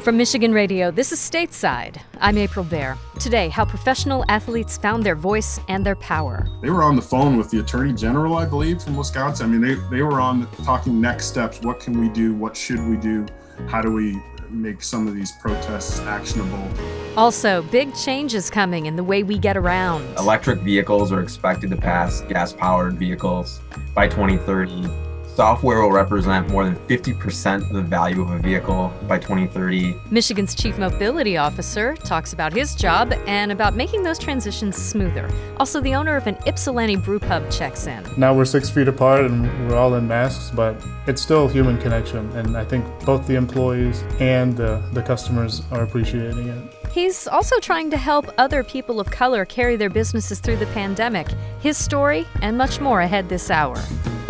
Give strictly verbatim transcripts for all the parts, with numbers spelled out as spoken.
From Michigan Radio, this is Stateside. I'm April Baer. Today, how professional athletes found their voice and their power. They were on the phone with the Attorney General, I believe, from Wisconsin. I mean, they, they were on talking next steps. What can we do? What should we do? How do we make some of these protests actionable? Also, big changes coming in the way we get around. Electric vehicles are expected to pass gas-powered vehicles by twenty thirty. Software will represent more than fifty percent of the value of a vehicle by twenty thirty. Michigan's Chief Mobility Officer talks about his job and about making those transitions smoother. Also, the owner of an Ypsilanti brew pub checks in. Now we're six feet apart and we're all in masks, but it's still human connection, and I think both the employees and the, the customers are appreciating it. He's also trying to help other people of color carry their businesses through the pandemic. His story and much more ahead this hour.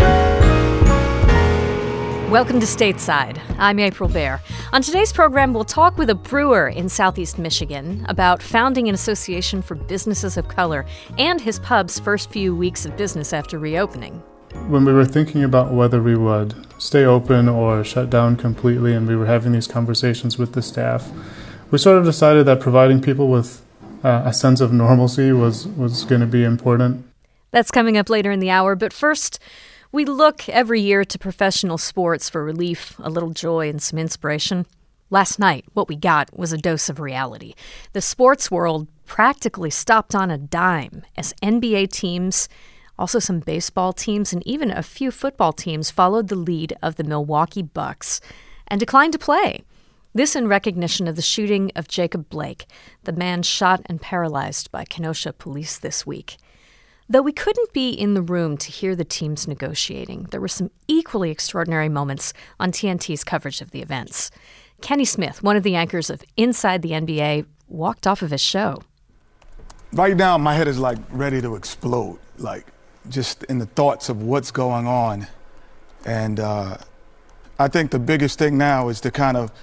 Welcome to Stateside. I'm April Baer. On today's program, we'll talk with a brewer in Southeast Michigan about founding an association for businesses of color and his pub's first few weeks of business after reopening. When we were thinking about whether we would stay open or shut down completely, and we were having these conversations with the staff, we sort of decided that providing people with uh, a sense of normalcy was, was going to be important. That's coming up later in the hour, but first, we look every year to professional sports for relief, a little joy, and some inspiration. Last night, what we got was a dose of reality. The sports world practically stopped on a dime as N B A teams, also some baseball teams, and even a few football teams followed the lead of the Milwaukee Bucks and declined to play. This in recognition of the shooting of Jacob Blake, the man shot and paralyzed by Kenosha police this week. Though we couldn't be in the room to hear the teams negotiating, there were some equally extraordinary moments on T N T's coverage of the events. Kenny Smith, one of the anchors of Inside the N B A, walked off of his show. Right now, my head is like ready to explode, like just in the thoughts of what's going on. And uh, I think the biggest thing now is to kind of,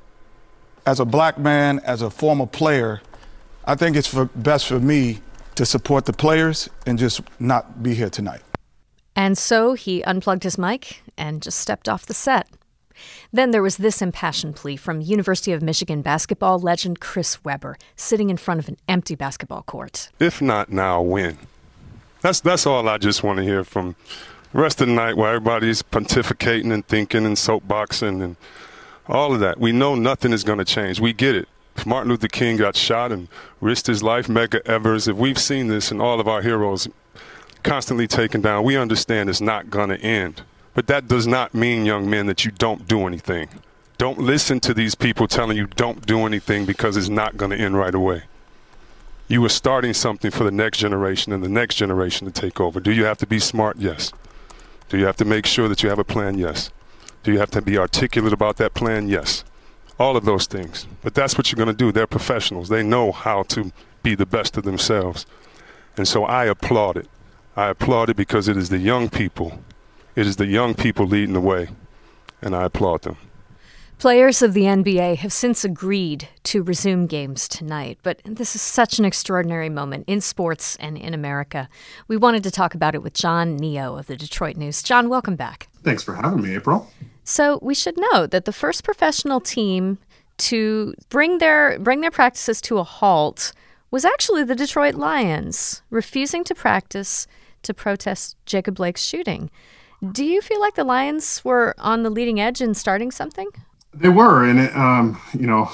as a black man, as a former player, I think it's for, best for me to support the players and just not be here tonight. And so he unplugged his mic and just stepped off the set. Then there was this impassioned plea from University of Michigan basketball legend Chris Webber, sitting in front of an empty basketball court. If not now, when? That's that's all I just want to hear from the rest of the night, while everybody's pontificating and thinking and soapboxing and all of that. We know nothing is going to change. We get it. If Martin Luther King got shot and risked his life, Medgar Evers, if we've seen this and all of our heroes constantly taken down, we understand it's not going to end. But that does not mean, young men, that you don't do anything. Don't listen to these people telling you don't do anything because it's not going to end right away. You are starting something for the next generation and the next generation to take over. Do you have to be smart? Yes. Do you have to make sure that you have a plan? Yes. Do you have to be articulate about that plan? Yes. All of those things. But that's what you're going to do. They're professionals. They know how to be the best of themselves. And so I applaud it. I applaud it because it is the young people. It is the young people leading the way. And I applaud them. Players of the N B A have since agreed to resume games tonight, but this is such an extraordinary moment in sports and in America. We wanted to talk about it with John Neo of the Detroit News. John, welcome back. Thanks for having me, April. So we should note that the first professional team to bring their bring their practices to a halt was actually the Detroit Lions, refusing to practice to protest Jacob Blake's shooting. Do you feel like the Lions were on the leading edge in starting something? They were, and it, um, you know,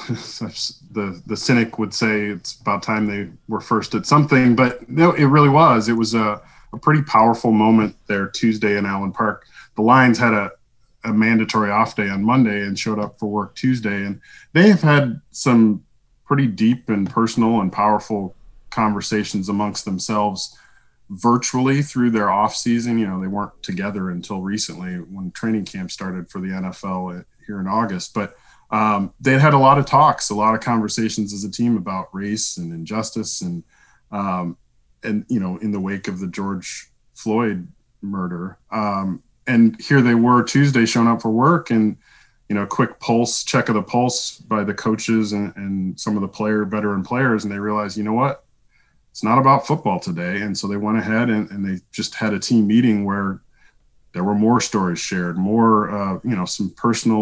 the the cynic would say it's about time they were first at something, but no, it really was. It was a, a pretty powerful moment there Tuesday in Allen Park. The Lions had a a mandatory off day on Monday and showed up for work Tuesday. And they have had some pretty deep and personal and powerful conversations amongst themselves virtually through their off season. You know, they weren't together until recently when training camp started for the N F L here in August, but um, they had a lot of talks, a lot of conversations as a team about race and injustice and, um, and, you know, in the wake of the George Floyd murder. Um, And here they were Tuesday showing up for work, and, you know, quick pulse, check of the pulse by the coaches and, and some of the player, veteran players. And they realized, you know what, it's not about football today. And so they went ahead and, and they just had a team meeting where there were more stories shared, more, uh, you know, some personal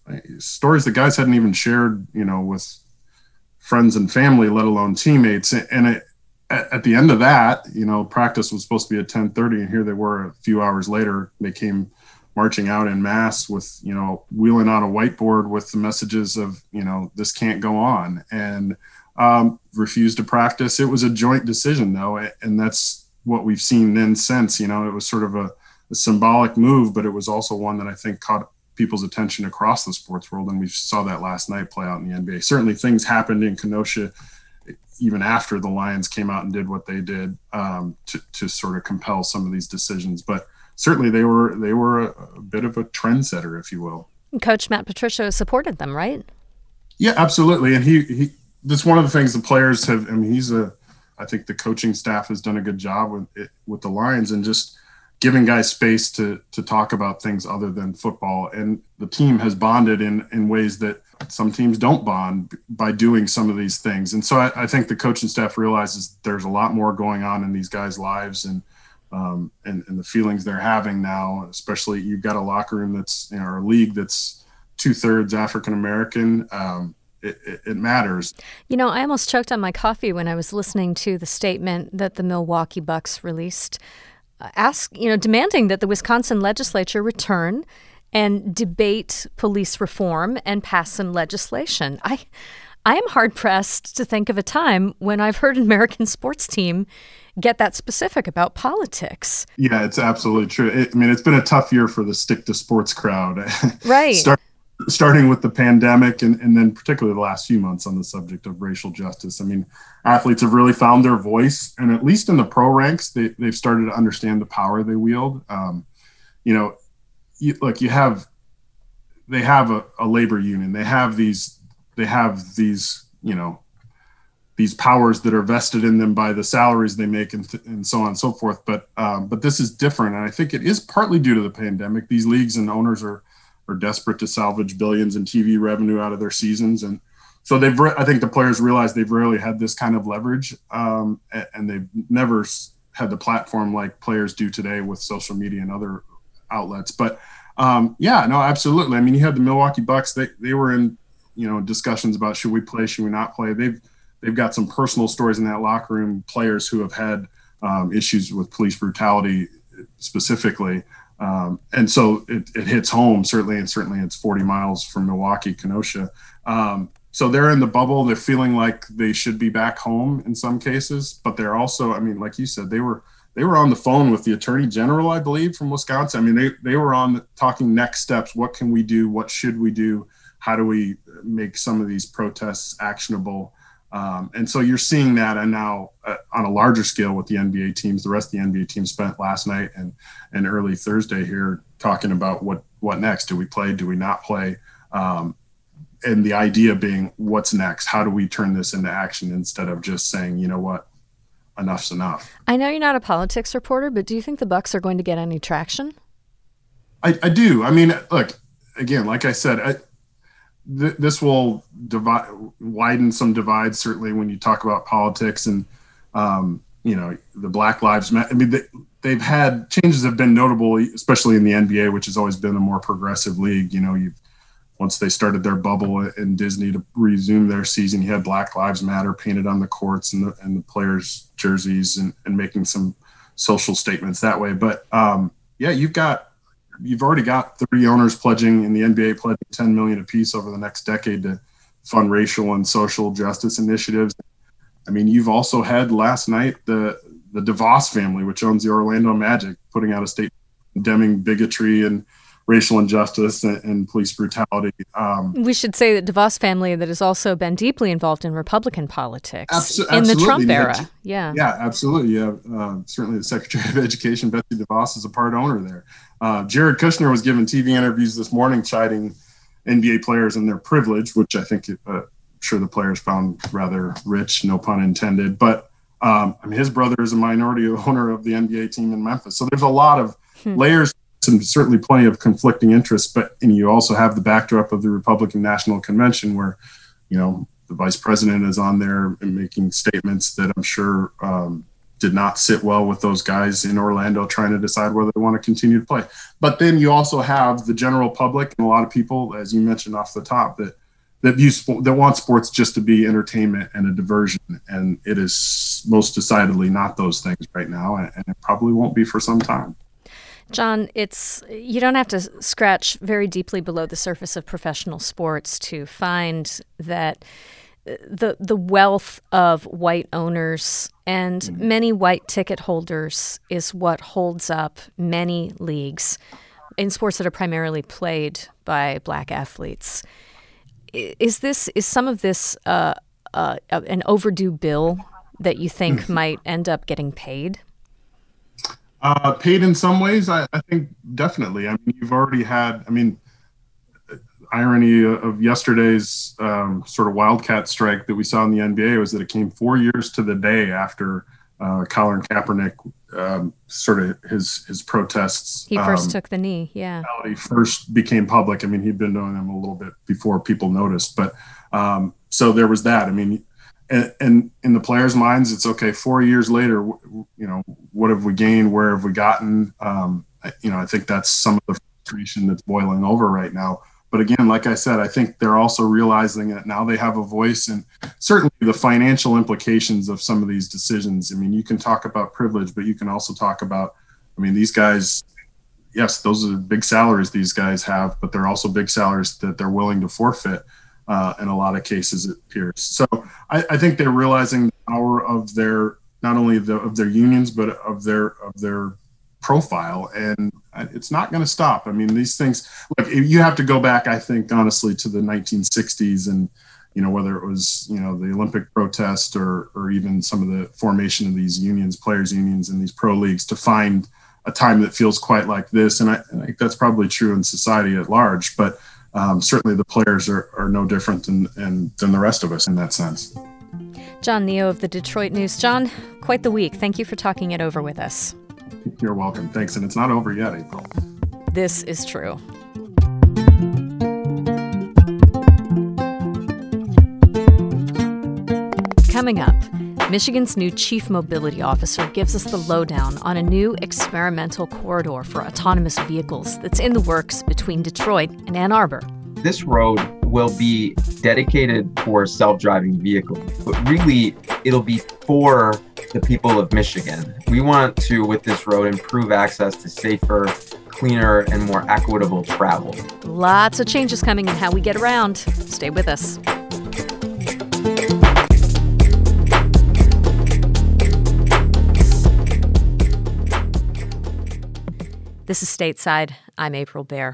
stories that guys hadn't even shared, you know, with friends and family, let alone teammates. And it, at, at the end of that, you know, practice was supposed to be at ten thirty, and here they were a few hours later. They came marching out en masse with, you know, wheeling out a whiteboard with the messages of, you know, this can't go on, and um, refused to practice. It was a joint decision, though, and that's what we've seen then since. You know, it was sort of a, a symbolic move, but it was also one that I think caught people's attention across the sports world, and we saw that last night play out in the N B A. Certainly things happened in Kenosha even after the Lions came out and did what they did um, to, to sort of compel some of these decisions, but certainly they were they were a, a bit of a trendsetter, if you will. Coach Matt Patricia supported them, right? Yeah, absolutely. And he, he that's one of the things the players have. I mean, he's a I think the coaching staff has done a good job with it, with the Lions, and just giving guys space to to talk about things other than football. And the team has bonded in in ways that some teams don't bond by doing some of these things. And so I, I think the coaching staff realizes there's a lot more going on in these guys' lives, and um, and, and the feelings they're having now, especially you've got a locker room that's, you know, or a league that's two thirds African American. Um, It, it, it matters. You know, I almost choked on my coffee when I was listening to the statement that the Milwaukee Bucks released, uh, ask, you know, demanding that the Wisconsin legislature return and debate police reform and pass some legislation. I, I am hard pressed to think of a time when I've heard an American sports team get that specific about politics. Yeah, it's absolutely true. It, I mean, it's been a tough year for the stick to sports crowd. Right. Start- Starting with the pandemic and, and then particularly the last few months on the subject of racial justice. I mean, athletes have really found their voice, and at least in the pro ranks, they, they've started to understand the power they wield. Um, you know, you, look, you have, they have a, a labor union. They have these, they have these, you know, these powers that are vested in them by the salaries they make and, th- and so on and so forth. But, um, but this is different. And I think it is partly due to the pandemic. These leagues and owners are, are desperate to salvage billions in T V revenue out of their seasons. And so they've, re- I think the players realize they've rarely had this kind of leverage, um, and, and they've never had the platform like players do today with social media and other outlets. But um, yeah, no, absolutely. I mean, you had the Milwaukee Bucks, they, they were in, you know, discussions about should we play, should we not play? They've, they've got some personal stories in that locker room, players who have had um, issues with police brutality specifically. Um, and so it, it hits home, certainly, and certainly it's forty miles from Milwaukee, Kenosha. Um, so they're in the bubble. They're feeling like they should be back home in some cases, but they're also, I mean, like you said, they were they were on the phone with the Attorney General, I believe, from Wisconsin. I mean, they, they were on talking next steps. What can we do? What should we do? How do we make some of these protests actionable? Um, and so you're seeing that, and now uh, on a larger scale with the N B A teams. The rest of the N B A team spent last night and and early Thursday here talking about what what next. Do we play? Do we not play? Um, and the idea being, what's next? How do we turn this into action instead of just saying, you know what, enough's enough? I know you're not a politics reporter, but do you think the Bucks are going to get any traction? I, I do. I mean, look, again, like I said, I, this will divide, widen some divides, certainly when you talk about politics and, um, you know, the Black Lives Matter. I mean, they, they've had changes have been notable, especially in the N B A, which has always been a more progressive league. You know, you once they started their bubble in Disney to resume their season, you had Black Lives Matter painted on the courts and the, and the players' jerseys and, and making some social statements that way. But um, yeah, you've got, You've already got thirty owners pledging, in the N B A pledging ten million apiece over the next decade to fund racial and social justice initiatives. I mean, you've also had last night the the DeVos family, which owns the Orlando Magic, putting out a statement condemning bigotry and racial injustice and, and police brutality. Um, we should say that DeVos family that has also been deeply involved in Republican politics abso- in the Trump yeah, era. Yeah, yeah, absolutely. Yeah, uh, certainly the Secretary of Education, Betsy DeVos, is a part owner there. Uh, Jared Kushner was giving T V interviews this morning chiding N B A players and their privilege, which I think uh, I'm sure the players found rather rich, no pun intended. But um, I mean, his brother is a minority owner of the N B A team in Memphis. So there's a lot of hmm. layers and certainly plenty of conflicting interests. But and you also have the backdrop of the Republican National Convention where, you know, the vice president is on there and making statements that I'm sure um, did not sit well with those guys in Orlando trying to decide whether they want to continue to play. But then you also have the general public and a lot of people, as you mentioned off the top, that that view sport, that want sports just to be entertainment and a diversion, and it is most decidedly not those things right now, and it probably won't be for some time. John, it's you don't have to scratch very deeply below the surface of professional sports to find that the the wealth of white owners and many white ticket holders is what holds up many leagues in sports that are primarily played by black athletes. Is this is some of this uh, uh, an overdue bill that you think might end up getting paid? Uh, paid in some ways, I, I think definitely. I mean, you've already had. I mean, irony of yesterday's um, sort of wildcat strike that we saw in the N B A was that it came four years to the day after uh, Colin Kaepernick um, sort of his his protests. He first um, took the knee, yeah. He first became public. I mean, he'd been doing them a little bit before people noticed, but um, so there was that. I mean, and, and in the players' minds, it's okay. Four years later, you know, what have we gained? Where have we gotten? Um, you know, I think that's some of the frustration that's boiling over right now. But again, like I said, I think they're also realizing that now they have a voice, and certainly the financial implications of some of these decisions. I mean, you can talk about privilege, but you can also talk about, I mean, these guys, yes, those are big salaries these guys have, but they're also big salaries that they're willing to forfeit uh, in a lot of cases, it appears. So I, I think they're realizing the power of their, not only the, of their unions, but of their, of their profile, and it's not going to stop. I mean, these things, like, you have to go back, I think, honestly, to the nineteen sixties, and you know, whether it was, you know, the Olympic protest or or even some of the formation of these unions, players unions, and these pro leagues, to find a time that feels quite like this. And I, I think that's probably true in society at large, but um, certainly the players are, are no different than, and, than the rest of us in that sense. John Neo of the Detroit News. John, quite the week. Thank you for talking it over with us. You're welcome. Thanks. And it's not over yet, April. This is true. Coming up, Michigan's new chief mobility officer gives us the lowdown on a new experimental corridor for autonomous vehicles that's in the works between Detroit and Ann Arbor. This road will be dedicated for self-driving vehicles, but really it'll be for the people of Michigan. We want to, with this road, improve access to safer, cleaner, and more equitable travel. Lots of changes coming in how we get around. Stay with us. This is Stateside. I'm April Baer.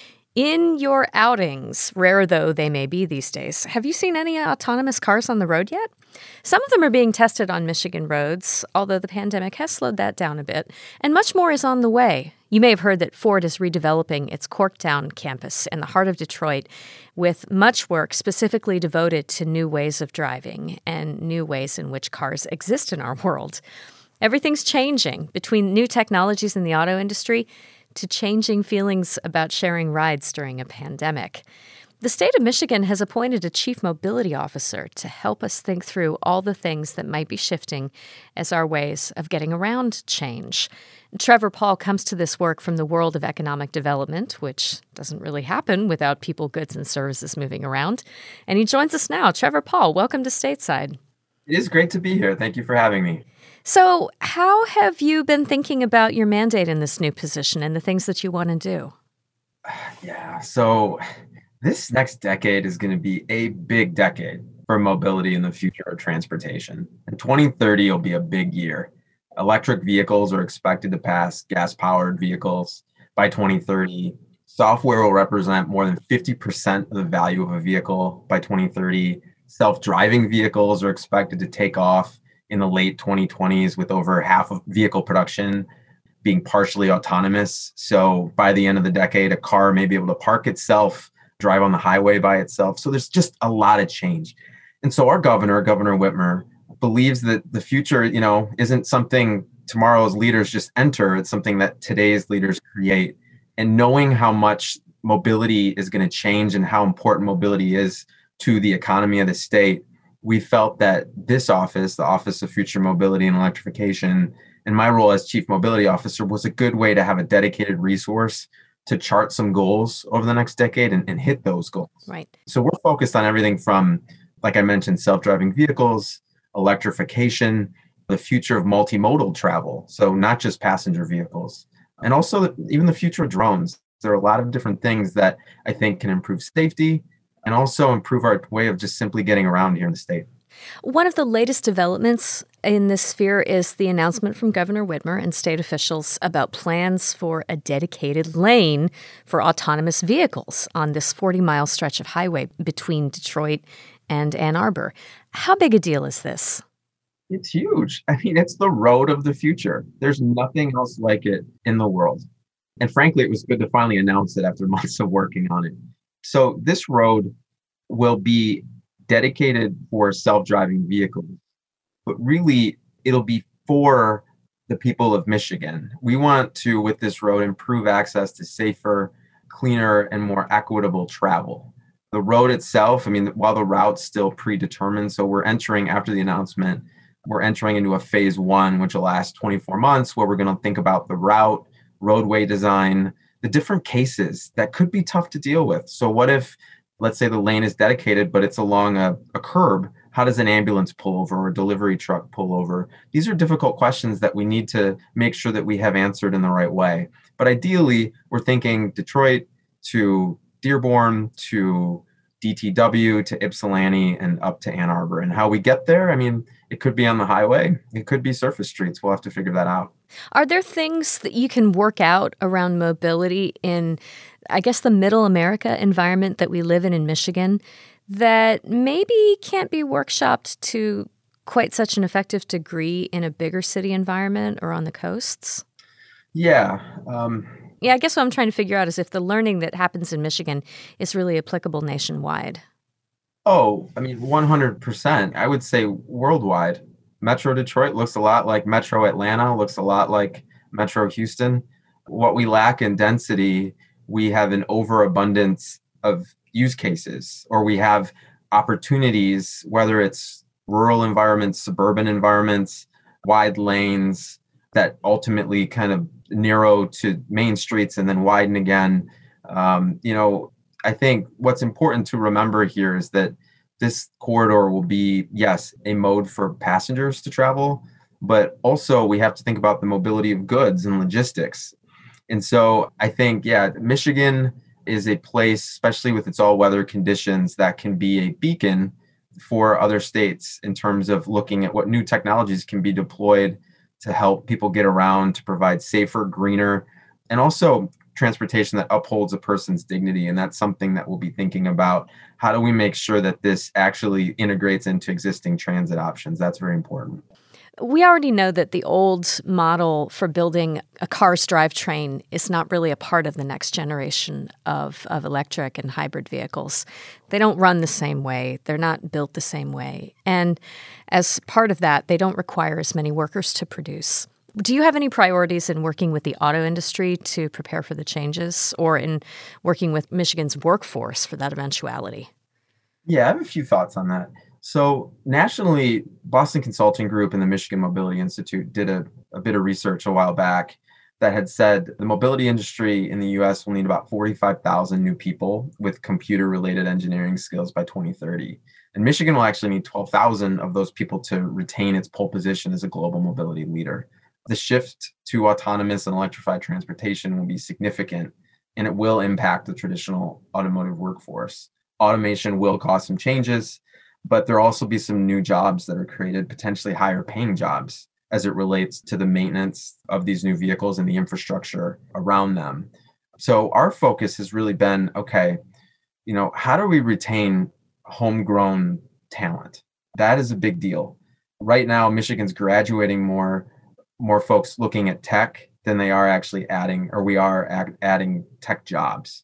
In your outings, rare though they may be these days, have you seen any autonomous cars on the road yet? Some of them are being tested on Michigan roads, although the pandemic has slowed that down a bit, and much more is on the way. You may have heard that Ford is redeveloping its Corktown campus in the heart of Detroit with much work specifically devoted to new ways of driving and new ways in which cars exist in our world. Everything's changing, between new technologies in the auto industry to changing feelings about sharing rides during a pandemic. The state of Michigan has appointed a chief mobility officer to help us think through all the things that might be shifting as our ways of getting around change. Trevor Paul comes to this work from the world of economic development, which doesn't really happen without people, goods, and services moving around. And he joins us now. Trevor Paul, welcome to Stateside. It is great to be here. Thank you for having me. So how have you been thinking about your mandate in this new position and the things that you want to do? Yeah, so this next decade is going to be a big decade for mobility in the future of transportation. And twenty thirty will be a big year. Electric vehicles are expected to pass gas-powered vehicles by twenty thirty. Software will represent more than fifty percent of the value of a vehicle by twenty thirty. Self-driving vehicles are expected to take off in the late twenty twenties, with over half of vehicle production being partially autonomous. So by the end of the decade, a car may be able to park itself, drive on the highway by itself. So there's just a lot of change. And so our governor, Governor Whitmer, believes that the future, you know, isn't something tomorrow's leaders just enter. It's something that today's leaders create. And knowing how much mobility is going to change and how important mobility is to the economy of the state, we felt that this office, the Office of Future Mobility and Electrification, and my role as Chief Mobility Officer was a good way to have a dedicated resource to chart some goals over the next decade and, and hit those goals. Right. So we're focused on everything from, like I mentioned, self-driving vehicles, electrification, the future of multimodal travel. So not just passenger vehicles, and also even the future of drones. There are a lot of different things that I think can improve safety and also improve our way of just simply getting around here in the state. One of the latest developments in this sphere is the announcement from Governor Whitmer and state officials about plans for a dedicated lane for autonomous vehicles on this forty-mile stretch of highway between Detroit and Ann Arbor. How big a deal is this? It's huge. I mean, it's the road of the future. There's nothing else like it in the world. And frankly, it was good to finally announce it after months of working on it. So this road will be dedicated for self-driving vehicles, but really it'll be for the people of Michigan. We want to, with this road, improve access to safer, cleaner, and more equitable travel. The road itself, I mean, while the route's still predetermined, so we're entering, after the announcement, we're entering into a phase one, which will last twenty-four months, where we're going to think about the route, roadway design, the different cases that could be tough to deal with. So what if, let's say the lane is dedicated, but it's along a, a curb? How does an ambulance pull over or a delivery truck pull over? These are difficult questions that we need to make sure that we have answered in the right way. But ideally, we're thinking Detroit to Dearborn to D T W to Ypsilanti and up to Ann Arbor. And how we get there, I mean, it could be on the highway. It could be surface streets. We'll have to figure that out. Are there things that you can work out around mobility in, I guess, the middle America environment that we live in in Michigan that maybe can't be workshopped to quite such an effective degree in a bigger city environment or on the coasts? Yeah. Um, yeah, I guess what I'm trying to figure out is if the learning that happens in Michigan is really applicable nationwide. Oh, I mean, one hundred percent. I would say worldwide. Metro Detroit looks a lot like Metro Atlanta, looks a lot like Metro Houston. What we lack in density, we have an overabundance of use cases, or we have opportunities, whether it's rural environments, suburban environments, wide lanes that ultimately kind of narrow to main streets and then widen again. Um, you know, I think what's important to remember here is that this corridor will be, yes, a mode for passengers to travel, but also we have to think about the mobility of goods and logistics. And so I think, yeah, Michigan is a place, especially with its all-weather conditions, that can be a beacon for other states in terms of looking at what new technologies can be deployed to help people get around, to provide safer, greener, and also transportation that upholds a person's dignity. And that's something that we'll be thinking about. How do we make sure that this actually integrates into existing transit options? That's very important. We already know that the old model for building a car's drivetrain is not really a part of the next generation of, of electric and hybrid vehicles. They don't run the same way. They're not built the same way. And as part of that, they don't require as many workers to produce. Do you have any priorities in working with the auto industry to prepare for the changes, or in working with Michigan's workforce for that eventuality? Yeah, I have a few thoughts on that. So nationally, Boston Consulting Group and the Michigan Mobility Institute did a, a bit of research a while back that had said the mobility industry in the U S will need about forty-five thousand new people with computer-related engineering skills by twenty thirty. And Michigan will actually need twelve thousand of those people to retain its pole position as a global mobility leader. The shift to autonomous and electrified transportation will be significant, and it will impact the traditional automotive workforce. Automation will cause some changes, but there'll also be some new jobs that are created, potentially higher paying jobs, as it relates to the maintenance of these new vehicles and the infrastructure around them. So our focus has really been, okay, you know, how do we retain homegrown talent? That is a big deal. Right now, Michigan's graduating more, more folks looking at tech than they are actually adding, or we are add, adding tech jobs.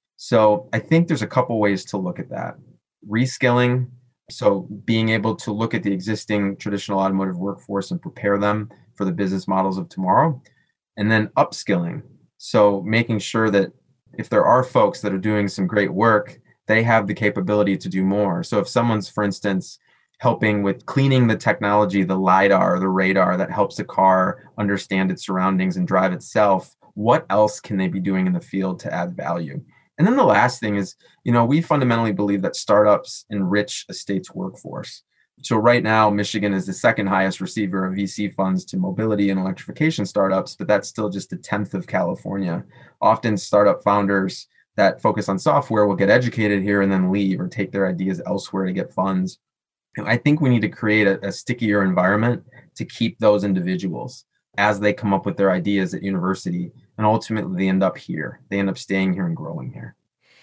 So I think there's a couple ways to look at that. Reskilling, so being able to look at the existing traditional automotive workforce and prepare them for the business models of tomorrow. And then upskilling, so making sure that if there are folks that are doing some great work, they have the capability to do more. So if someone's, for instance, helping with cleaning the technology, the LiDAR, the radar that helps a car understand its surroundings and drive itself. What else can they be doing in the field to add value? And then the last thing is, you know, we fundamentally believe that startups enrich a state's workforce. So right now, Michigan is the second highest receiver of V C funds to mobility and electrification startups, but that's still just a tenth of California. Often startup founders that focus on software will get educated here and then leave or take their ideas elsewhere to get funds. And I think we need to create a, a stickier environment to keep those individuals as they come up with their ideas at university. And ultimately, they end up here. They end up staying here and growing here.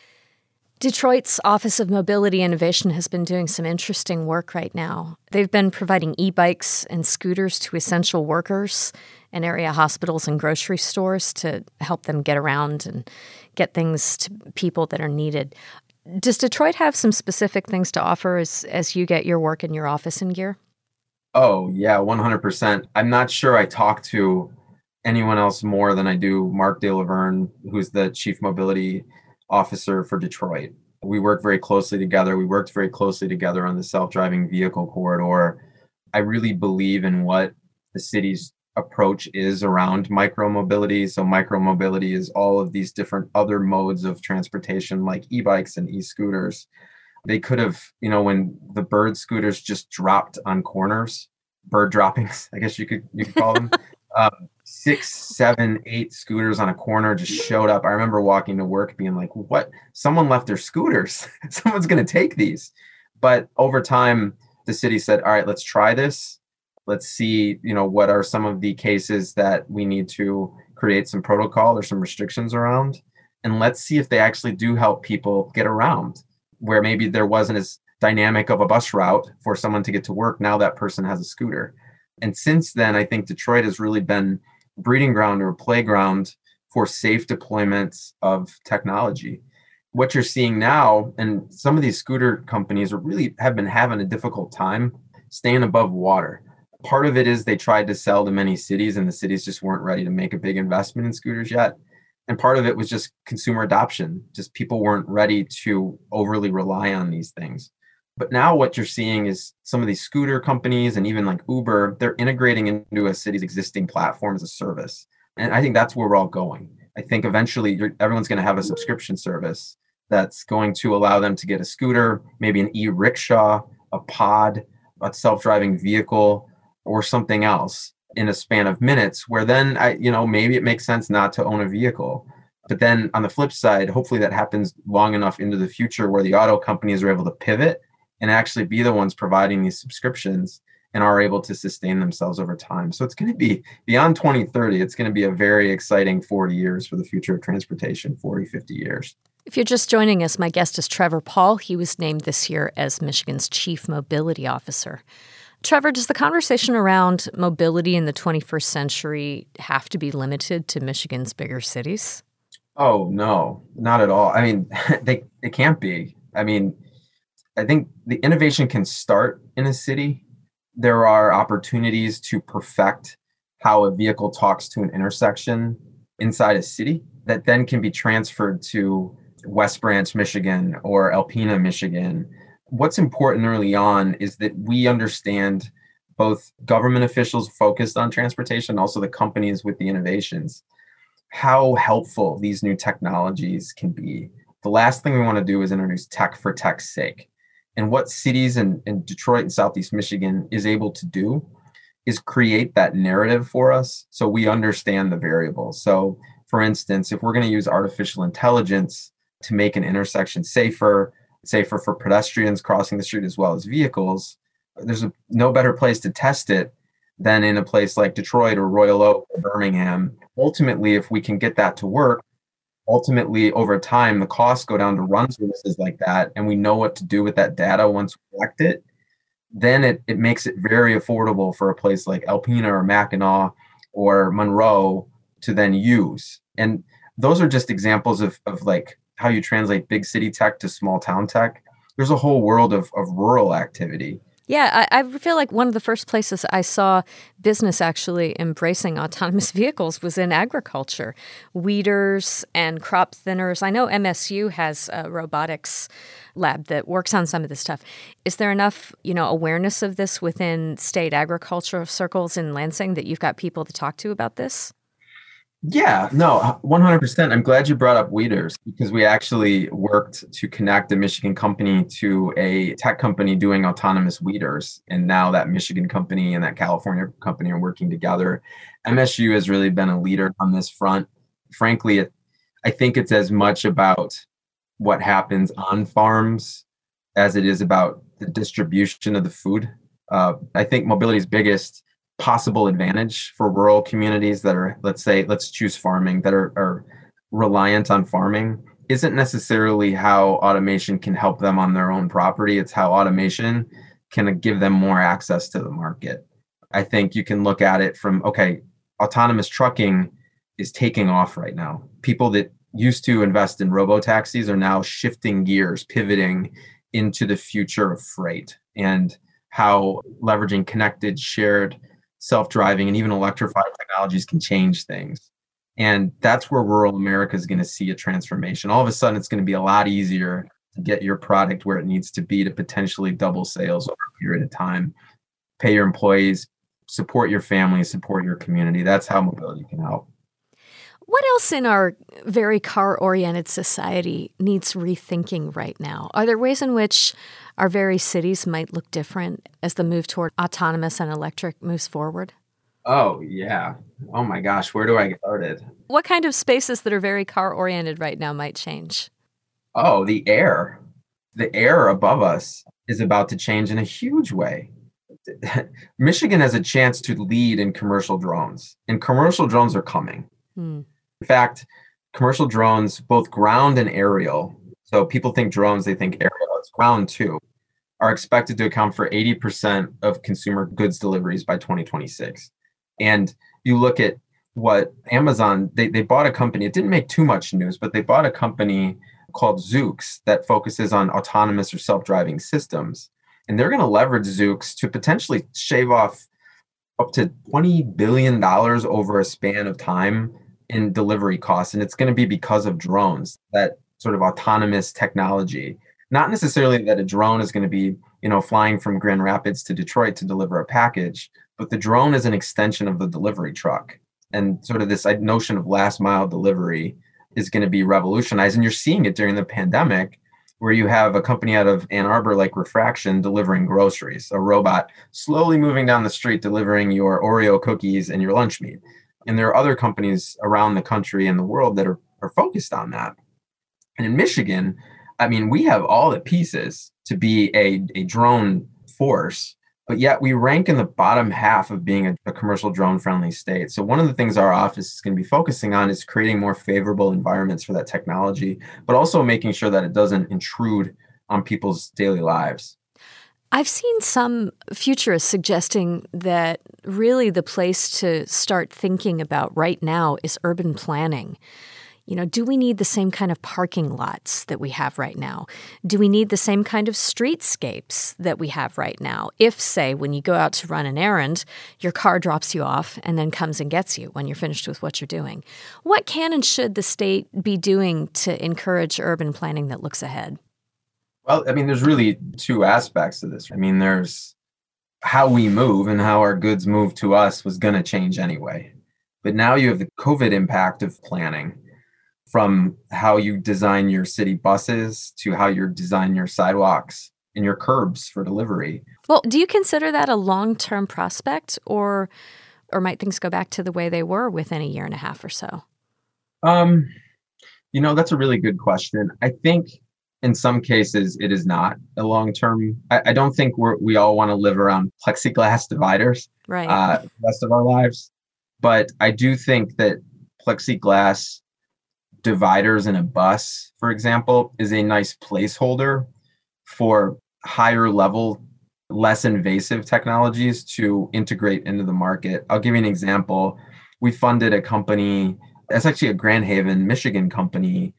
Detroit's Office of Mobility Innovation has been doing some interesting work right now. They've been providing e-bikes and scooters to essential workers in area hospitals and grocery stores to help them get around and get things to people that are needed. Does Detroit have some specific things to offer as, as you get your work in your office in gear? Oh, yeah, one hundred percent. I'm not sure I talk to anyone else more than I do Mark De Laverne, who's the Chief Mobility Officer for Detroit. We work very closely together. We worked very closely together on the self-driving vehicle corridor. I really believe in what the city's approach is around micromobility. So micromobility is all of these different other modes of transportation like e-bikes and e-scooters. They could have, you know, when the bird scooters just dropped on corners, bird droppings, I guess you could you could call them. um, six, seven, eight scooters on a corner just showed up. I remember walking to work being like, what? Someone left their scooters. Someone's going to take these. But over time, the city said, all right, let's try this. Let's see, you know, what are some of the cases that we need to create some protocol or some restrictions around. And let's see if they actually do help people get around where maybe there wasn't as dynamic of a bus route for someone to get to work. Now that person has a scooter. And since then, I think Detroit has really been a breeding ground or a playground for safe deployments of technology. What you're seeing now, and some of these scooter companies are really have been having a difficult time staying above water. Part of it is they tried to sell to many cities and the cities just weren't ready to make a big investment in scooters yet. And part of it was just consumer adoption. Just people weren't ready to overly rely on these things. But now what you're seeing is some of these scooter companies and even like Uber, they're integrating into a city's existing platform as a service. And I think that's where we're all going. I think eventually you're, everyone's going to have a subscription service that's going to allow them to get a scooter, maybe an e-rickshaw, a pod, a self-driving vehicle, or something else in a span of minutes, where then, I, you know, maybe it makes sense not to own a vehicle. But then on the flip side, hopefully that happens long enough into the future where the auto companies are able to pivot and actually be the ones providing these subscriptions and are able to sustain themselves over time. So it's going to be beyond twenty thirty, it's going to be a very exciting forty years for the future of transportation, forty, fifty years. If you're just joining us, my guest is Trevor Paul. He was named this year as Michigan's Chief Mobility Officer. Trevor, does the conversation around mobility in the twenty-first century have to be limited to Michigan's bigger cities? Oh, no, not at all. I mean, they it can't be. I mean, I think the innovation can start in a city. There are opportunities to perfect how a vehicle talks to an intersection inside a city that then can be transferred to West Branch, Michigan, or Alpena, Michigan. What's important early on is that we understand both government officials focused on transportation, also the companies with the innovations, how helpful these new technologies can be. The last thing we want to do is introduce tech for tech's sake. And what cities in, in Detroit and Southeast Michigan is able to do is create that narrative for us so we understand the variables. So, for instance, if we're going to use artificial intelligence to make an intersection safer, safer for pedestrians crossing the street as well as vehicles, there's a, no better place to test it than in a place like Detroit or Royal Oak or Birmingham. Ultimately, if we can get that to work, ultimately over time, the costs go down to run services like that, and we know what to do with that data once we collect it, then it, it makes it very affordable for a place like Alpena or Mackinac or Monroe to then use. And those are just examples of, of like how you translate big city tech to small town tech. There's a whole world of, of rural activity. Yeah, I, I feel like one of the first places I saw business actually embracing autonomous vehicles was in agriculture. Weeders and crop thinners. I know M S U has a robotics lab that works on some of this stuff. Is there enough, you know, awareness of this within state agricultural circles in Lansing that you've got people to talk to about this? Yeah, no, one hundred percent. I'm glad you brought up Weeders because we actually worked to connect a Michigan company to a tech company doing autonomous weeders. And now that Michigan company and that California company are working together. M S U has really been a leader on this front. Frankly, it, I think it's as much about what happens on farms as it is about the distribution of the food. Uh, I think mobility's biggest possible advantage for rural communities that are, let's say, let's choose farming, that are, are reliant on farming, isn't necessarily how automation can help them on their own property. It's how automation can give them more access to the market. I think you can look at it from, okay, autonomous trucking is taking off right now. People that used to invest in robo-taxis are now shifting gears, pivoting into the future of freight and how leveraging connected, shared, self-driving, and even electrified technologies can change things. And that's where rural America is going to see a transformation. All of a sudden, it's going to be a lot easier to get your product where it needs to be to potentially double sales over a period of time, pay your employees, support your family, support your community. That's how mobility can help. What else in our very car-oriented society needs rethinking right now? Are there ways in which our very cities might look different as the move toward autonomous and electric moves forward? Oh, yeah. Oh, my gosh. Where do I get started? What kind of spaces that are very car-oriented right now might change? Oh, the air. The air above us is about to change in a huge way. Michigan has a chance to lead in commercial drones, and commercial drones are coming. Hmm. In fact, commercial drones, both ground and aerial, so people think drones, they think aerial, it's ground too, are expected to account for eighty percent of consumer goods deliveries by twenty twenty-six. And you look at what Amazon, they, they bought a company, it didn't make too much news, but they bought a company called Zoox that focuses on autonomous or self-driving systems. And they're going to leverage Zoox to potentially shave off up to twenty billion dollars over a span of time in delivery costs. And it's going to be because of drones, that sort of autonomous technology. Not necessarily that a drone is going to be, you know, flying from Grand Rapids to Detroit to deliver a package, but the drone is an extension of the delivery truck. And sort of this notion of last mile delivery is going to be revolutionized. And you're seeing it during the pandemic, where you have a company out of Ann Arbor like Refraction delivering groceries, a robot slowly moving down the street delivering your Oreo cookies and your lunch meat. And there are other companies around the country and the world that are, are focused on that. And in Michigan, I mean, we have all the pieces to be a, a drone force, but yet we rank in the bottom half of being a, a commercial drone-friendly state. So one of the things our office is going to be focusing on is creating more favorable environments for that technology, but also making sure that it doesn't intrude on people's daily lives. I've seen some futurists suggesting that really the place to start thinking about right now is urban planning. You know, do we need the same kind of parking lots that we have right now? Do we need the same kind of streetscapes that we have right now? If, say, when you go out to run an errand, your car drops you off and then comes and gets you when you're finished with what you're doing. What can and should the state be doing to encourage urban planning that looks ahead? Well, I mean, there's really two aspects to this. I mean, there's how we move and how our goods move to us was going to change anyway. But now you have the COVID impact of planning, from how you design your city buses to how you design your sidewalks and your curbs for delivery. Well, do you consider that a long-term prospect, or or might things go back to the way they were within a year and a half or so? Um, you know, that's a really good question. I think in some cases it is not a long-term. I, I don't think we're, we all want to live around plexiglass dividers right. uh, the rest of our lives. But I do think that plexiglass dividers in a bus, for example, is a nice placeholder for higher level, less invasive technologies to integrate into the market. I'll give you an example. We funded a company, it's actually a Grand Haven, Michigan company,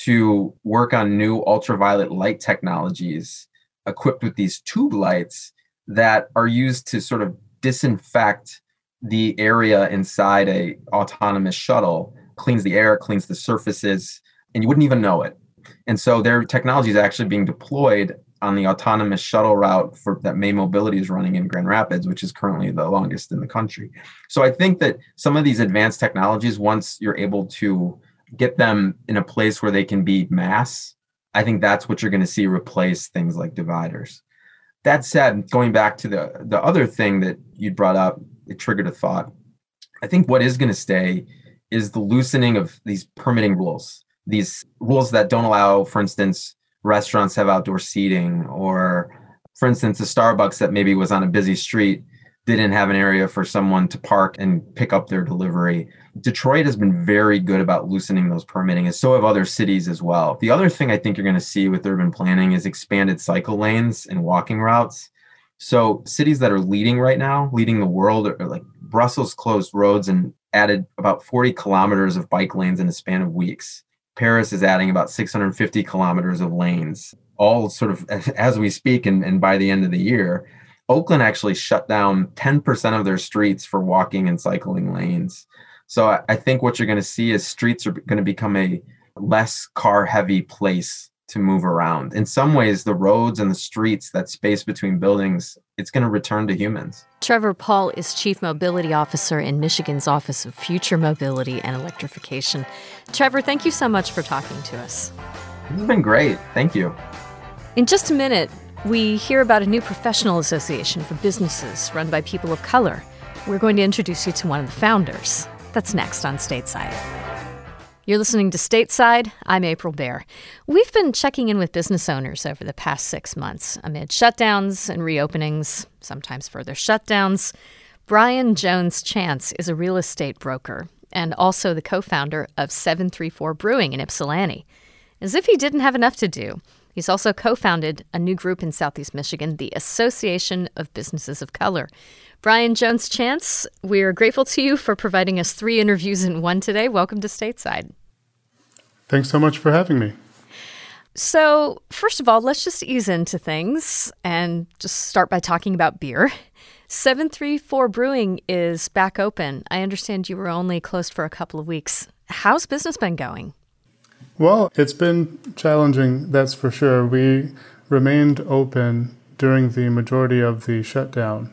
to work on new ultraviolet light technologies equipped with these tube lights that are used to sort of disinfect the area inside a autonomous shuttle, cleans the air, cleans the surfaces, and you wouldn't even know it. And so their technology is actually being deployed on the autonomous shuttle route for that May Mobility is running in Grand Rapids, which is currently the longest in the country. So I think that some of these advanced technologies, once you're able to get them in a place where they can be mass, I think that's what you're going to see replace things like dividers. That said, going back to the, the other thing that you brought up, it triggered a thought. I think what is going to stay is the loosening of these permitting rules, these rules that don't allow, for instance, restaurants have outdoor seating, or for instance, a Starbucks that maybe was on a busy street didn't have an area for someone to park and pick up their delivery. Detroit has been very good about loosening those permitting, and so have other cities as well. The other thing I think you're going to see with urban planning is expanded cycle lanes and walking routes. So cities that are leading right now, leading the world, are like Brussels closed roads and added about forty kilometers of bike lanes in a span of weeks. Paris is adding about six hundred fifty kilometers of lanes, all sort of as we speak, and, and by the end of the year. Oakland actually shut down ten percent of their streets for walking and cycling lanes. So I, I think what you're going to see is streets are going to become a less car-heavy place to move around. In some ways, the roads and the streets, that space between buildings, it's going to return to humans. Trevor Paul is Chief Mobility Officer in Michigan's Office of Future Mobility and Electrification. Trevor, thank you so much for talking to us. It's been great. Thank you. In just a minute, we hear about a new professional association for businesses run by people of color. We're going to introduce you to one of the founders. That's next on Stateside. You're listening to Stateside. I'm April Baer. We've been checking in with business owners over the past six months amid shutdowns and reopenings, sometimes further shutdowns. Brian Jones-Chance is a real estate broker and also the co-founder of seven three four Brewing in Ypsilanti. As if he didn't have enough to do, he's also co-founded a new group in Southeast Michigan, the Association of Businesses of Color. Brian Jones-Chance, we're grateful to you for providing us three interviews in one today. Welcome to Stateside. Thanks so much for having me. So, first of all, let's just ease into things and just start by talking about beer. seven three four Brewing is back open. I understand you were only closed for a couple of weeks. How's business been going? Well, it's been challenging, that's for sure. We remained open during the majority of the shutdown,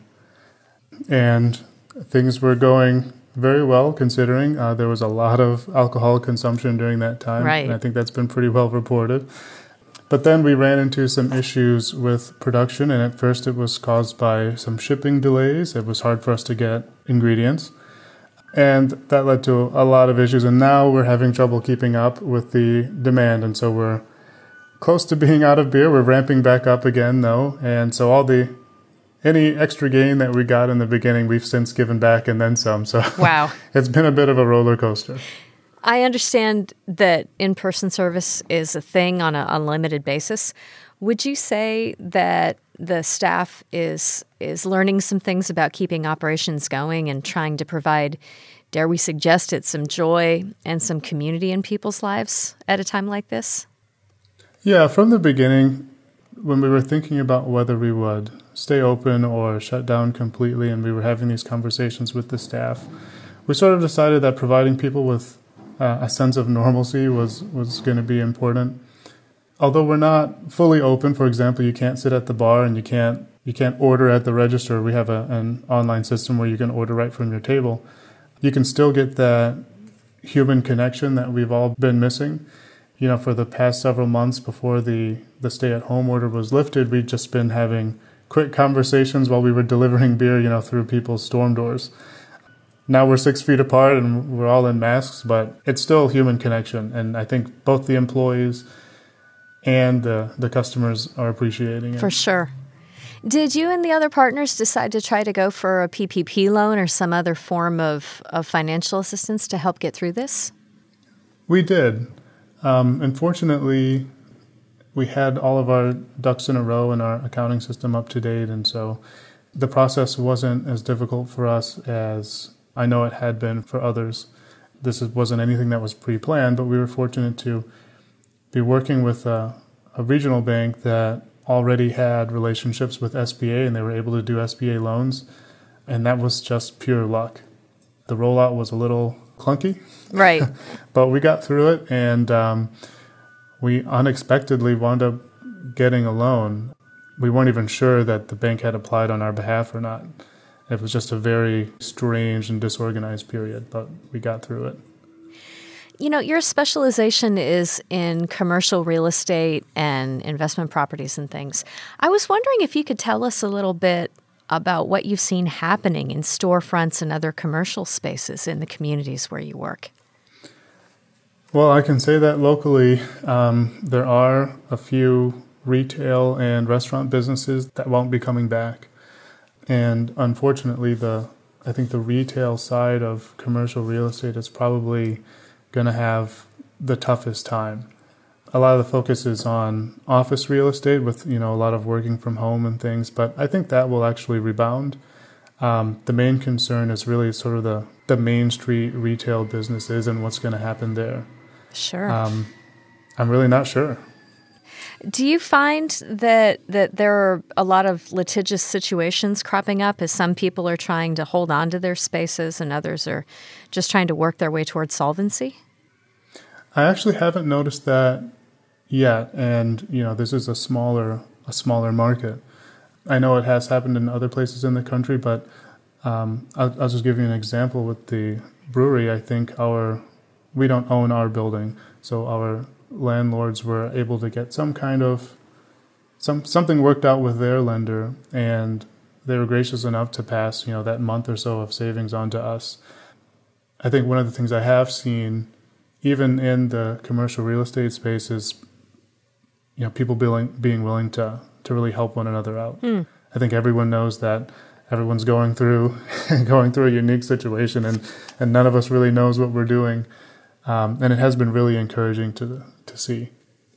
and things were going very well considering uh, there was a lot of alcohol consumption during that time. Right. And I think that's been pretty well reported. But then we ran into some issues with production, and at first it was caused by some shipping delays. It was hard for us to get ingredients. And that led to a lot of issues. And now we're having trouble keeping up with the demand. And so we're close to being out of beer. We're ramping back up again, though. And so all the any extra gain that we got in the beginning, we've since given back and then some. So wow, it's been a bit of a roller coaster. I understand that in-person service is a thing on an unlimited basis. Would you say that the staff is is learning some things about keeping operations going and trying to provide, dare we suggest it, some joy and some community in people's lives at a time like this? Yeah, from the beginning, when we were thinking about whether we would stay open or shut down completely, and we were having these conversations with the staff, we sort of decided that providing people with uh, a sense of normalcy was, was going to be important. Although we're not fully open, for example, you can't sit at the bar and you can't you can't order at the register. We have a, an online system where you can order right from your table. You can still get that human connection that we've all been missing. You know, for the past several months before the, the stay-at-home order was lifted, we've just been having quick conversations while we were delivering beer, you know, through people's storm doors. Now we're six feet apart and we're all in masks, but it's still human connection. And I think both the employees and the, the customers are appreciating it. For sure. Did you and the other partners decide to try to go for a P P P loan or some other form of, of financial assistance to help get through this? We did. Um, unfortunately, we had all of our ducks in a row and our accounting system up to date, and so the process wasn't as difficult for us as I know it had been for others. This wasn't anything that was pre-planned, but we were fortunate to be working with a, a regional bank that already had relationships with S B A and they were able to do S B A loans. And that was just pure luck. The rollout was a little clunky. Right. But we got through it, and um, we unexpectedly wound up getting a loan. We weren't even sure that the bank had applied on our behalf or not. It was just a very strange and disorganized period, but we got through it. You know, your specialization is in commercial real estate and investment properties and things. I was wondering if you could tell us a little bit about what you've seen happening in storefronts and other commercial spaces in the communities where you work. Well, I can say that locally, um, there are a few retail and restaurant businesses that won't be coming back. And unfortunately, the I think the retail side of commercial real estate is probably going to have the toughest time. A lot of the focus is on office real estate with, you know, a lot of working from home and things, but I think that will actually rebound. Um, the main concern is really sort of the, the Main Street retail businesses and what's going to happen there. Sure. Um, I'm really not sure. Do you find that that there are a lot of litigious situations cropping up as some people are trying to hold on to their spaces and others are just trying to work their way towards solvency? I actually haven't noticed that yet, and you know, this is a smaller a smaller market. I know it has happened in other places in the country, but um, I'll, I'll just give you an example with the brewery. I think our we don't own our building, so our landlords were able to get some kind of some something worked out with their lender, and they were gracious enough to pass, you know, that month or so of savings on to us. I think one of the things I have seen, even in the commercial real estate space, is, you know, people being being willing to to really help one another out. Mm. I think everyone knows that everyone's going through going through a unique situation, and and none of us really knows what we're doing. Um, and it has been really encouraging to to see.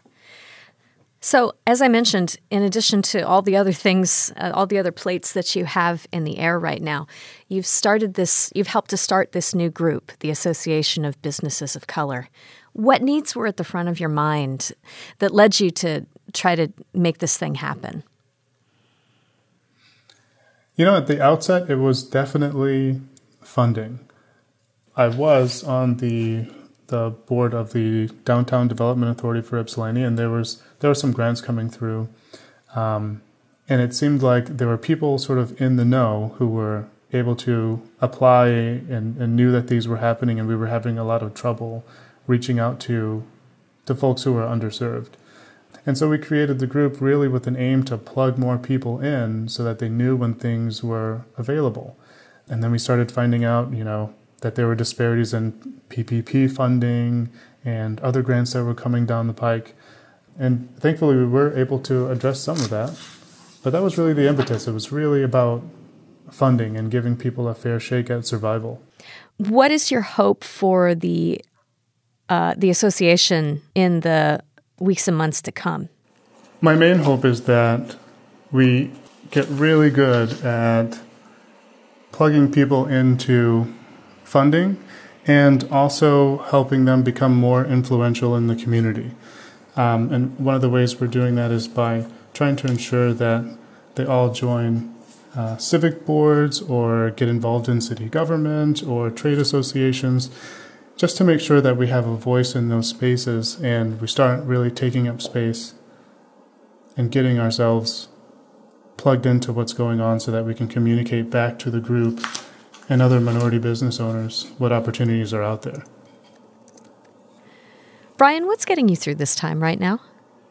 So, as I mentioned, in addition to all the other things, uh, all the other plates that you have in the air right now, you've started this, you've helped to start this new group, the Association of Businesses of Color. What needs were at the front of your mind that led you to try to make this thing happen? You know, at the outset, it was definitely funding. I was on the the board of the Downtown Development Authority for Ypsilanti, and there was there were some grants coming through, um, and it seemed like there were people sort of in the know who were able to apply and, and knew that these were happening, and we were having a lot of trouble reaching out to to folks who were underserved. And so we created the group really with an aim to plug more people in so that they knew when things were available. And then we started finding out, you know, that there were disparities in P P P funding and other grants that were coming down the pike. And thankfully, we were able to address some of that. But that was really the impetus. It was really about funding and giving people a fair shake at survival. What is your hope for the uh, the association in the weeks and months to come? My main hope is that we get really good at plugging people into funding and also helping them become more influential in the community. Um, and one of the ways we're doing that is by trying to ensure that they all join uh, civic boards or get involved in city government or trade associations, just to make sure that we have a voice in those spaces and we start really taking up space and getting ourselves plugged into what's going on so that we can communicate back to the group and other minority business owners what opportunities are out there. Brian, what's getting you through this time right now?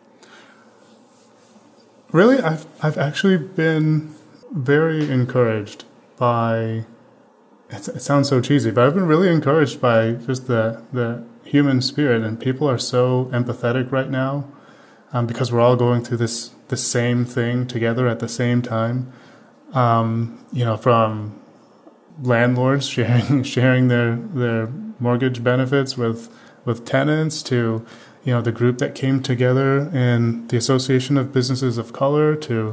Really, I've I've actually been very encouraged by, it, it sounds so cheesy, but I've been really encouraged by just the, the human spirit, and people are so empathetic right now um, because we're all going through this the same thing together at the same time. Um, you know, from landlords sharing sharing their their mortgage benefits with with tenants to, you know, the group that came together in the Association of Businesses of Color to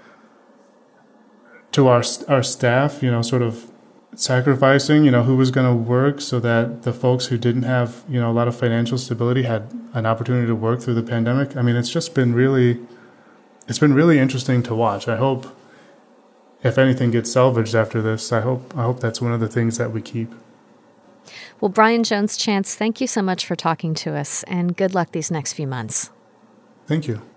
to our our staff, you know, sort of sacrificing, you know, who was going to work so that the folks who didn't have, you know, a lot of financial stability had an opportunity to work through the pandemic. I mean, it's just been really it's been really interesting to watch. I hope, if anything gets salvaged after this, I hope I hope that's one of the things that we keep. Well, Brian Jones-Chance, thank you so much for talking to us, and good luck these next few months. Thank you.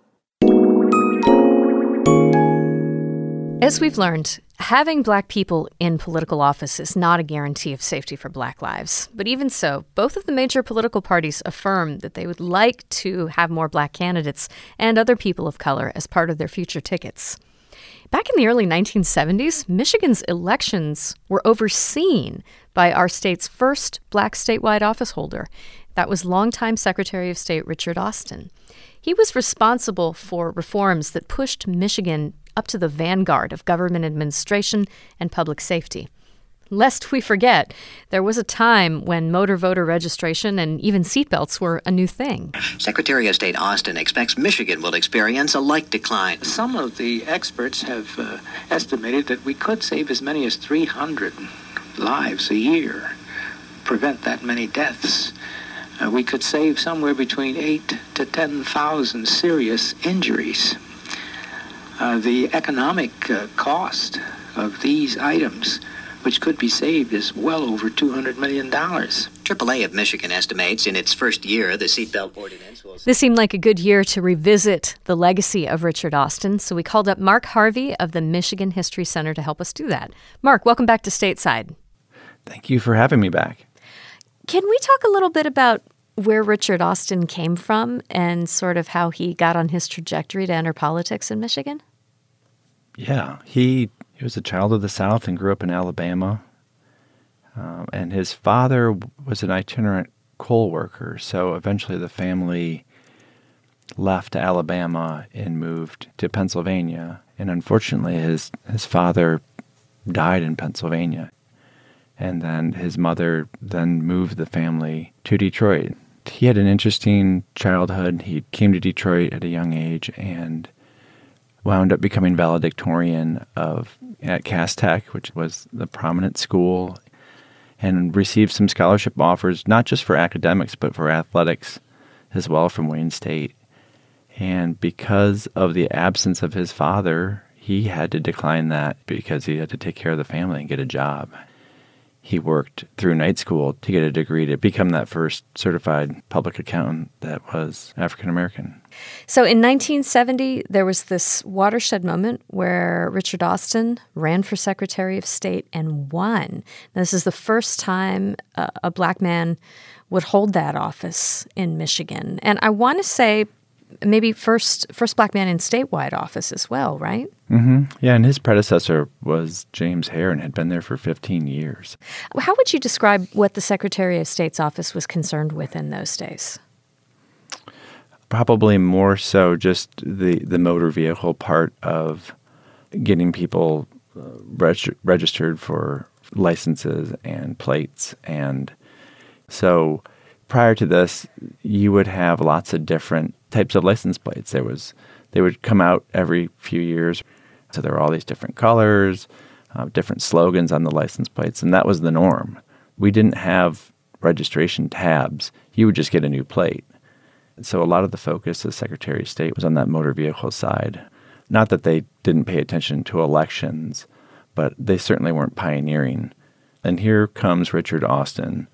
As we've learned, having Black people in political office is not a guarantee of safety for Black lives. But even so, both of the major political parties affirm that they would like to have more Black candidates and other people of color as part of their future tickets. Back in the early nineteen seventies, Michigan's elections were overseen by our state's first Black statewide office holder. That was longtime Secretary of State Richard Austin. He was responsible for reforms that pushed Michigan up to the vanguard of government administration and public safety. Lest we forget, there was a time when motor voter registration and even seatbelts were a new thing. Secretary of State Austin expects Michigan will experience a like decline. Some of the experts have uh, estimated that we could save as many as three hundred lives a year, prevent that many deaths. Uh, we could save somewhere between eight to ten thousand serious injuries. Uh, the economic uh, cost of these items, which could be saved, is well over two hundred million dollars. triple A of Michigan estimates in its first year the seatbelt ordinance will... This seemed like a good year to revisit the legacy of Richard Austin, so we called up Mark Harvey of the Michigan History Center to help us do that. Mark, welcome back to Stateside. Thank you for having me back. Can we talk a little bit about where Richard Austin came from and sort of how he got on his trajectory to enter politics in Michigan? Yeah, he, he was a child of the South and grew up in Alabama. Um, and his father was an itinerant coal worker, so eventually the family left Alabama and moved to Pennsylvania. And unfortunately, his, his father died in Pennsylvania. And then his mother then moved the family to Detroit. He had an interesting childhood. He came to Detroit at a young age and wound up becoming valedictorian of at Cass Tech, which was the prominent school, and received some scholarship offers, not just for academics, but for athletics as well from Wayne State. And because of the absence of his father, he had to decline that because he had to take care of the family and get a job. He worked through night school to get a degree to become that first certified public accountant that was African American. So in nineteen seventy, there was this watershed moment where Richard Austin ran for Secretary of State and won. Now, this is the first time a, a Black man would hold that office in Michigan. And I want to say maybe first first Black man in statewide office as well, right? Mm-hmm. Yeah, and his predecessor was James Hare and had been there for fifteen years. How would you describe what the Secretary of State's office was concerned with in those days? Probably more so just the, the motor vehicle part of getting people uh, reg- registered for licenses and plates. And so prior to this, you would have lots of different types of license plates. There was, they would come out every few years. So there were all these different colors, uh, different slogans on the license plates, and that was the norm. We didn't have registration tabs. You would just get a new plate. So a lot of the focus as Secretary of State was on that motor vehicle side. Not that they didn't pay attention to elections, but they certainly weren't pioneering. And here comes Richard Austin,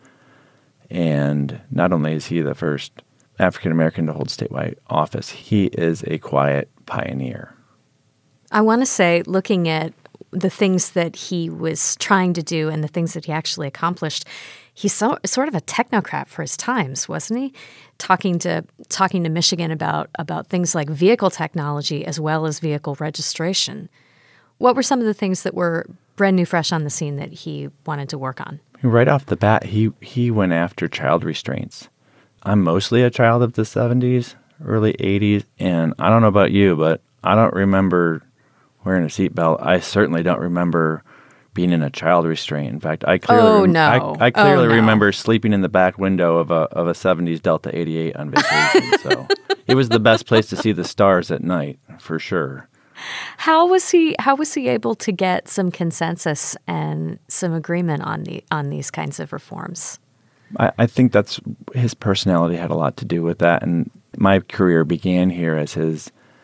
and not only is he the first African American to hold statewide office, he is a quiet pioneer. I want to say, looking at the things that he was trying to do and the things that he actually accomplished, he's so, sort of a technocrat for his times, wasn't he? Talking to talking to Michigan about about things like vehicle technology as well as vehicle registration. What were some of the things that were brand new, fresh on the scene that he wanted to work on? Right off the bat, he he went after child restraints. I'm mostly a child of the seventies, early eighties, and I don't know about you, but I don't remember wearing a seatbelt. I certainly don't remember being in a child restraint. In fact, I clearly oh, no. I, I clearly oh, no. remember sleeping in the back window of a of a seventies Delta eighty-eight on vacation. So it was the best place to see the stars at night, for sure. How was he how was he able to get some consensus and some agreement on the on these kinds of reforms? I, I think that's his personality had a lot to do with that. And my career began here as his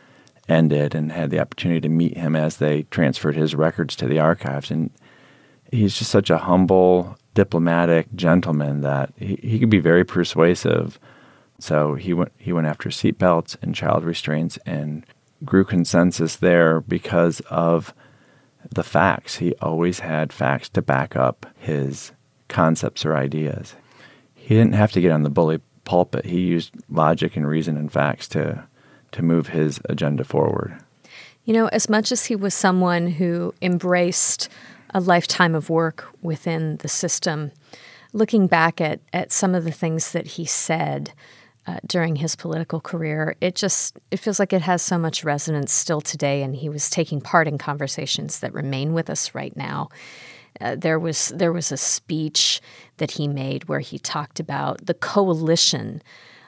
ended and had the opportunity to meet him as they transferred his records to the archives. And he's just such a humble, diplomatic gentleman that he, he could be very persuasive. So he went he went after seatbelts and child restraints and grew consensus there because of the facts. He always had facts to back up his concepts or ideas. He didn't have to get on the bully pulpit. He used logic and reason and facts to to move his agenda forward. You know, as much as he was someone who embraced a lifetime of work within the system, looking back at, at some of the things that he said uh, during his political career, it just, it feels like it has so much resonance still today, and he was taking part in conversations that remain with us right now. Uh, there was there was a speech that he made where he talked about the coalition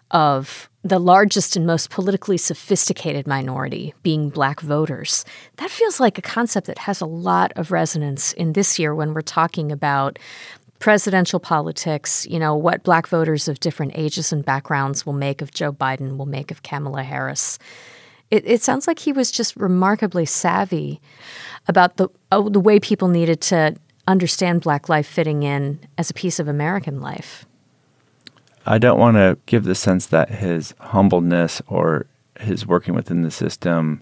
of the largest and most politically sophisticated minority being Black voters. That feels like a concept that has a lot of resonance in this year when we're talking about presidential politics, you know, what Black voters of different ages and backgrounds will make of Joe Biden, will make of Kamala Harris. It, it sounds like he was just remarkably savvy about the oh, the way people needed to understand Black life fitting in as a piece of American life. I don't want to give the sense that his humbleness or his working within the system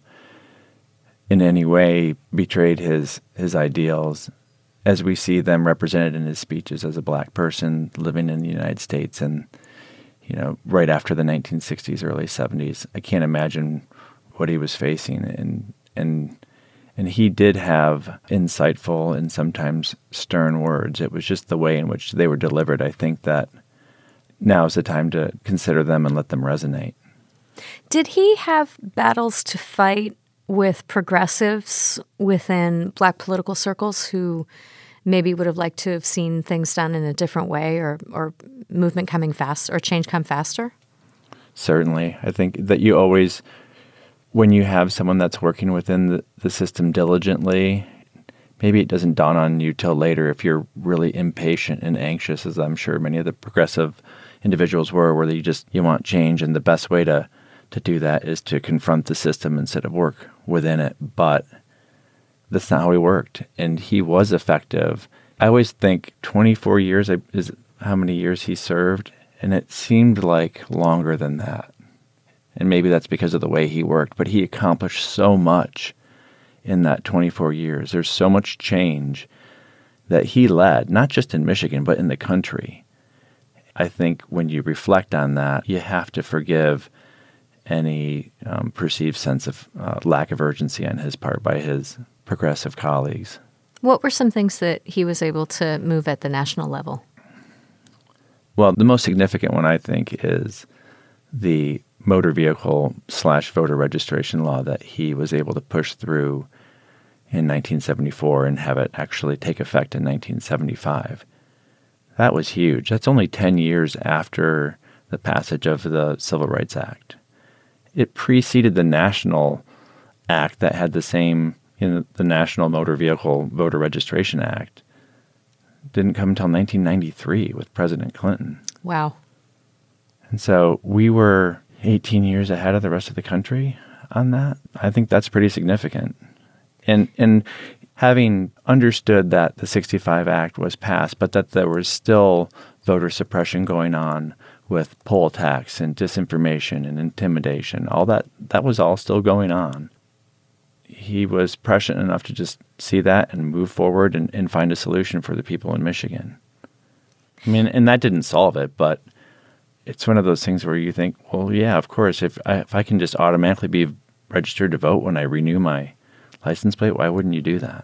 in any way betrayed his his ideals, as we see them represented in his speeches as a Black person living in the United States and, you know, right after the nineteen sixties, early seventies. I can't imagine what he was facing, and and and he did have insightful and sometimes stern words. It was just the way in which they were delivered. I think that now is the time to consider them and let them resonate. Did he have battles to fight with progressives within Black political circles who maybe would have liked to have seen things done in a different way, or, or movement coming fast, or change come faster? Certainly. I think that you always, when you have someone that's working within the, the system diligently, maybe it doesn't dawn on you till later if you're really impatient and anxious, as I'm sure many of the progressive individuals were, where you just, you want change, and the best way to, to do that is to confront the system instead of work within it. But that's not how he worked, and he was effective. I always think twenty-four years is how many years he served, and it seemed like longer than that. And maybe that's because of the way he worked, but he accomplished so much in that twenty-four years. There's so much change that he led, not just in Michigan, but in the country. I think when you reflect on that, you have to forgive any um, perceived sense of uh, lack of urgency on his part by his progressive colleagues. What were some things that he was able to move at the national level? Well, the most significant one, I think, is the motor vehicle slash voter registration law that he was able to push through in nineteen seventy-four and have it actually take effect in nineteen seventy-five. That was huge. That's only ten years after the passage of the Civil Rights Act. It preceded the National Act that had the same, you know, the National Motor Vehicle Voter Registration Act. Didn't come until nineteen ninety-three with President Clinton. Wow. And so we were eighteen years ahead of the rest of the country on that. I think that's pretty significant. And and having understood that the sixty-five Act was passed, but that there was still voter suppression going on with poll tax and disinformation and intimidation, all that, that was all still going on. He was prescient enough to just see that and move forward and, and find a solution for the people in Michigan. I mean, and that didn't solve it, but it's one of those things where you think, well, yeah, of course, if I, if I can just automatically be registered to vote when I renew my license plate, why wouldn't you do that?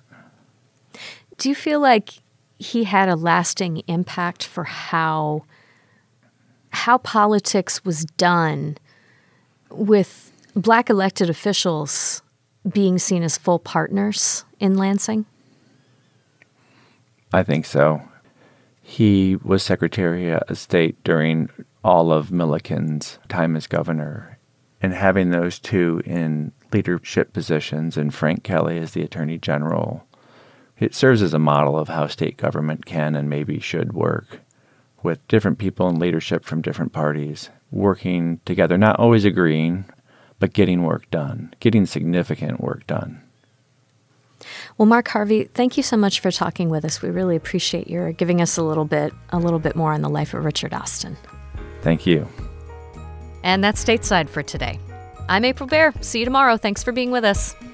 Do you feel like he had a lasting impact for how how politics was done with Black elected officials being seen as full partners in Lansing? I think so. He was Secretary of State during all of Milliken's time as governor, and having those two in leadership positions and Frank Kelly as the Attorney General, it serves as a model of how state government can and maybe should work, with different people in leadership from different parties working together, not always agreeing, but getting work done, getting significant work done. Well, Mark Harvey, thank you so much for talking with us. We really appreciate your giving us a little bit, a little bit more on the life of Richard Austin. Thank you. And that's Stateside for today. I'm April Baer. See you tomorrow. Thanks for being with us.